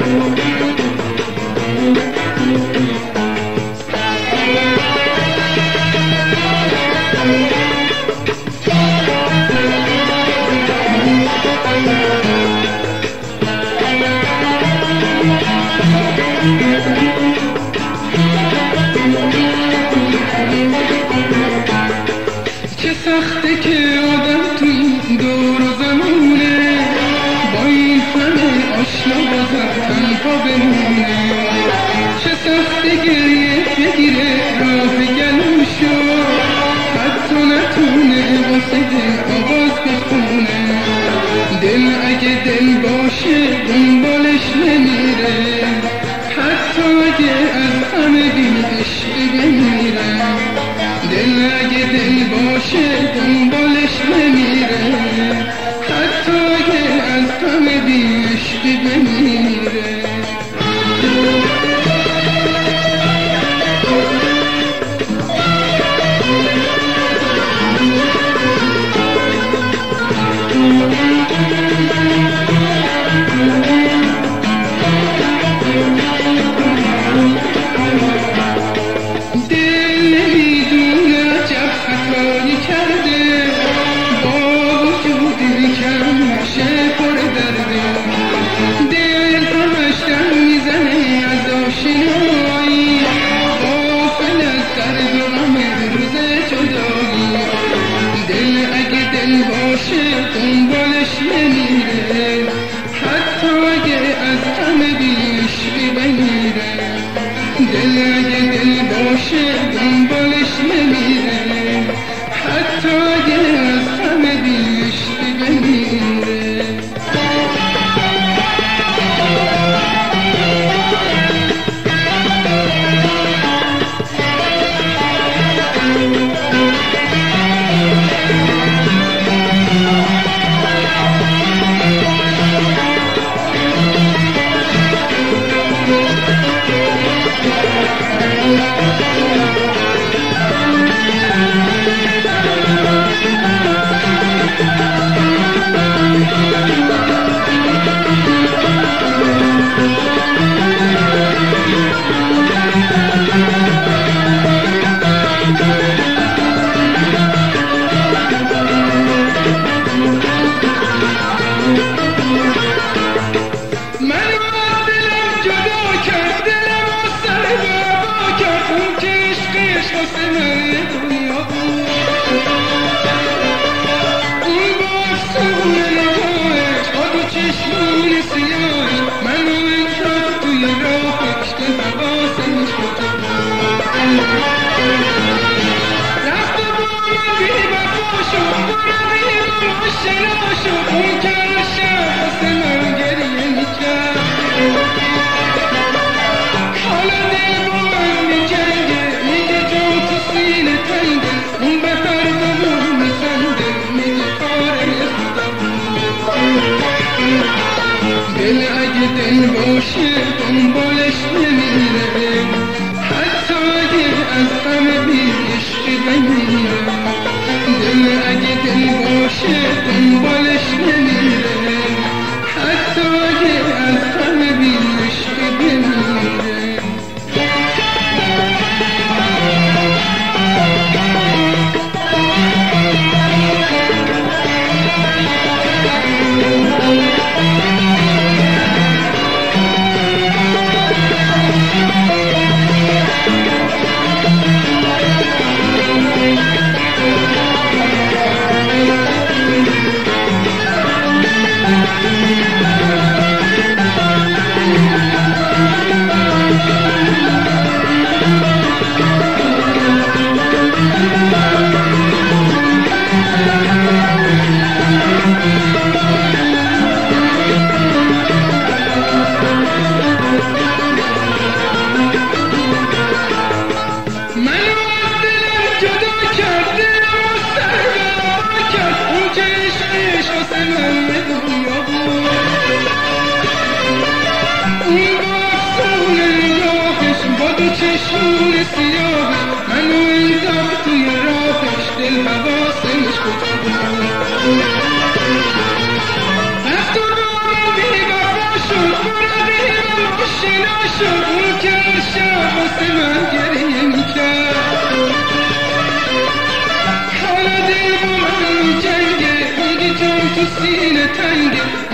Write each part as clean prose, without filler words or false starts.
چه سخته که آدم تو این دور و زمونه با این همه آشنا بازم تنها بمونه. چه سخته گریه بگیره راه گلوشو، حتی نتونه واسه دل آواز بخونه. دل اگه دل باشه دنبالش نمیره، حتی اگه از همه بی عشقی بمیره. دل اگه دل باشه دنبالش نمیره، حتی اگه از همه بی عشقی بمیره. دنبالش نمیره، حتی اگه از همه بی عشقی بمیره. دل اگه دل باشه دنبالش نمیره، حتی اگه از همه بی عشقی بمیره. دل اگه دل باشه دنبالش نمیره، حتی اگه از همه بی عشقی بمیره. دل اگه دل باشه دنبالش نمیره، حتی اگه از همه بی عشقی بمیره.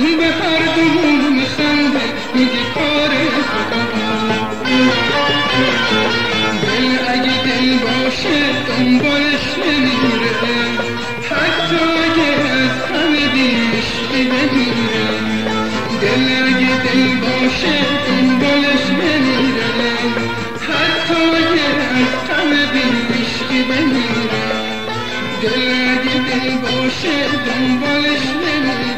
به هر دومون میخنده میگه کار خدا. دل اگه دل باشه دنبالش نمیره، حتی اگه از همه بیشکی بمیره. دل اگه دل باشه دنبالش نمیره، حتی اگه از همه بیشکی بمیره. دل اگه دل باشه دنبالش نمیره.